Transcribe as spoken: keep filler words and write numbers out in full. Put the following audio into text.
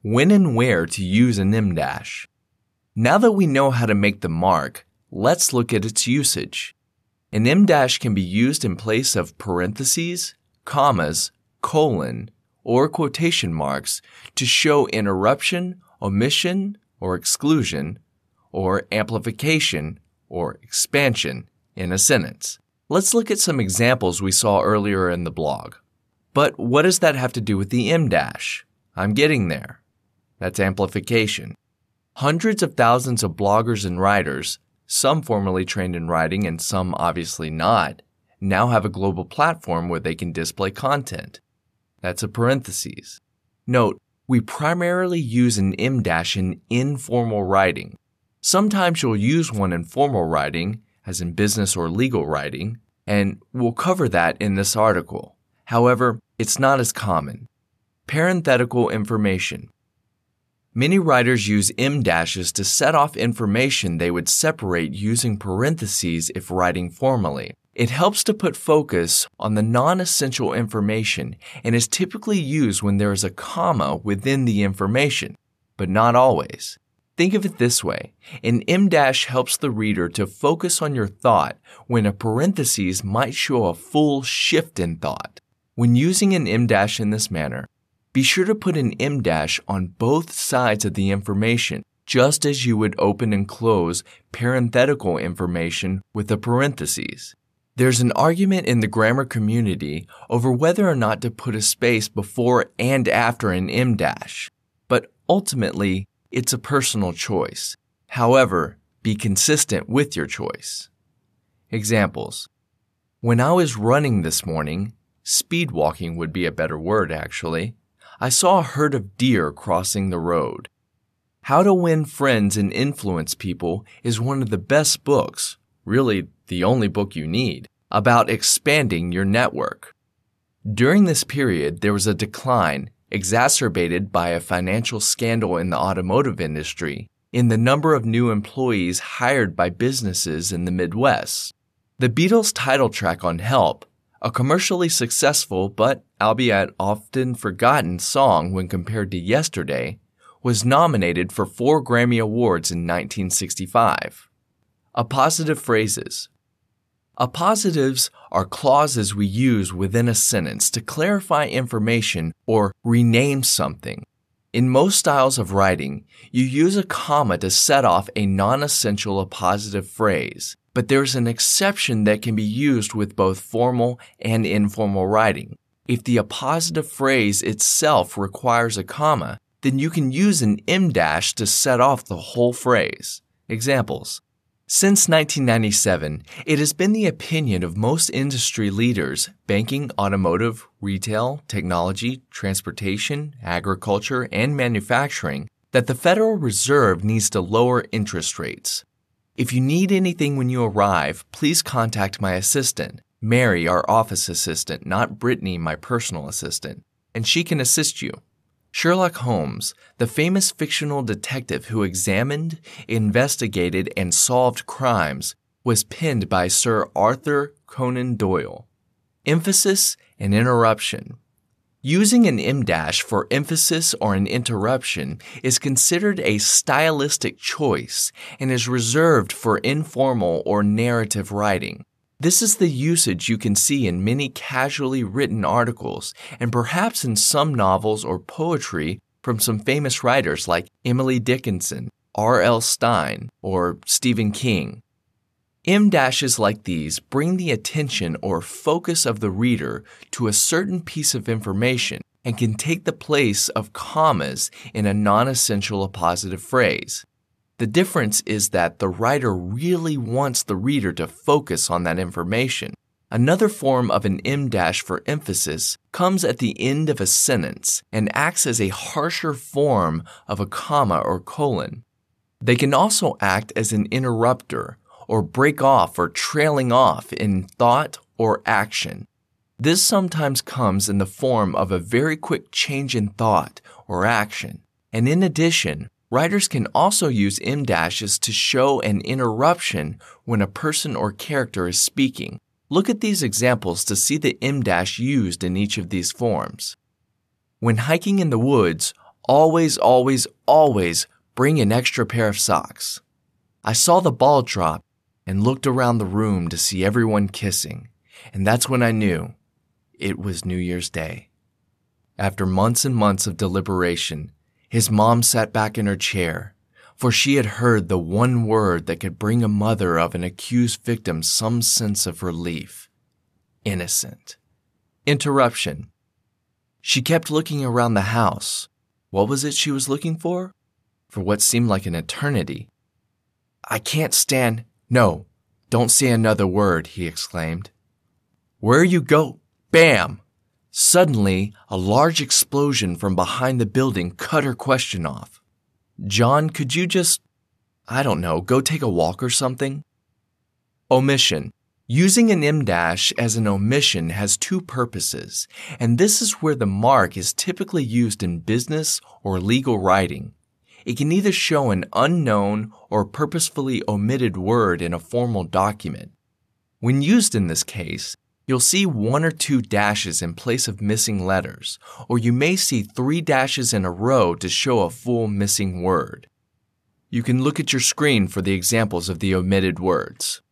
When and where to use an em dash. Now that we know how to make the mark, let's look at its usage. An em dash can be used in place of parentheses, commas, colon, or quotation marks to show interruption, omission, or exclusion, or amplification, or expansion in a sentence. Let's look at some examples we saw earlier in the blog. But what does that have to do with the em dash? I'm getting there. That's amplification. Hundreds of thousands of bloggers and writers, some formerly trained in writing and some obviously not, now have a global platform where they can display content. That's a parentheses. Note, we primarily use an em dash in informal writing. Sometimes you'll use one in formal writing, as in business or legal writing, and we'll cover that in this article. However, it's not as common. Parenthetical information. Many writers use em dashes to set off information they would separate using parentheses if writing formally. It helps to put focus on the non-essential information and is typically used when there is a comma within the information, but not always. Think of it this way. An em dash helps the reader to focus on your thought when a parentheses might show a full shift in thought. When using an em dash in this manner, be sure to put an em dash on both sides of the information, just as you would open and close parenthetical information with a parentheses. There's an argument in the grammar community over whether or not to put a space before and after an em dash, but ultimately, it's a personal choice. However, be consistent with your choice. Examples. When I was running this morning, speed walking would be a better word actually, I saw a herd of deer crossing the road. How to Win Friends and Influence People is one of the best books, really the only book you need, about expanding your network. During this period, there was a decline, exacerbated by a financial scandal in the automotive industry, in the number of new employees hired by businesses in the Midwest. The Beatles' title track on Help, a commercially successful but albeit often forgotten song when compared to Yesterday, was nominated for four Grammy Awards in nineteen sixty-five. Appositive phrases. Appositives are clauses we use within a sentence to clarify information or rename something. In most styles of writing, you use a comma to set off a non-essential appositive phrase, but there's an exception that can be used with both formal and informal writing. If the appositive phrase itself requires a comma, then you can use an em dash to set off the whole phrase. Examples. Since nineteen ninety-seven, it has been the opinion of most industry leaders, banking, automotive, retail, technology, transportation, agriculture, and manufacturing, that the Federal Reserve needs to lower interest rates. If you need anything when you arrive, please contact my assistant, Mary, our office assistant, not Brittany, my personal assistant, and she can assist you. Sherlock Holmes, the famous fictional detective who examined, investigated, and solved crimes, was penned by Sir Arthur Conan Doyle. Emphasis and interruption. Using an em dash for emphasis or an interruption is considered a stylistic choice and is reserved for informal or narrative writing. This is the usage you can see in many casually written articles and perhaps in some novels or poetry from some famous writers like Emily Dickinson, R L Stine, or Stephen King. Em dashes like these bring the attention or focus of the reader to a certain piece of information and can take the place of commas in a non-essential appositive phrase. The difference is that the writer really wants the reader to focus on that information. Another form of an em dash for emphasis comes at the end of a sentence and acts as a harsher form of a comma or colon. They can also act as an interrupter or break off or trailing off in thought or action. This sometimes comes in the form of a very quick change in thought or action. And in addition, writers can also use em dashes to show an interruption when a person or character is speaking. Look at these examples to see the em dash used in each of these forms. When hiking in the woods, Always, always, always bring an extra pair of socks. I saw the ball drop and looked around the room to see everyone kissing, and that's when I knew it was New Year's Day. After months and months of deliberation, his mom sat back in her chair, for she had heard the one word that could bring a mother of an accused victim some sense of relief. Innocent. Interruption. She kept looking around the house. What was it she was looking for? For what seemed like an eternity. I can't stand... No, don't say another word, he exclaimed. Where you go? Bam! Suddenly, a large explosion from behind the building cut her question off. John, could you just, I don't know, go take a walk or something? Omission. Using an em dash as an omission has two purposes, and this is where the mark is typically used in business or legal writing. It can either show an unknown or purposefully omitted word in a formal document. When used in this case, you'll see one or two dashes in place of missing letters, or you may see three dashes in a row to show a full missing word. You can look at your screen for the examples of the omitted words.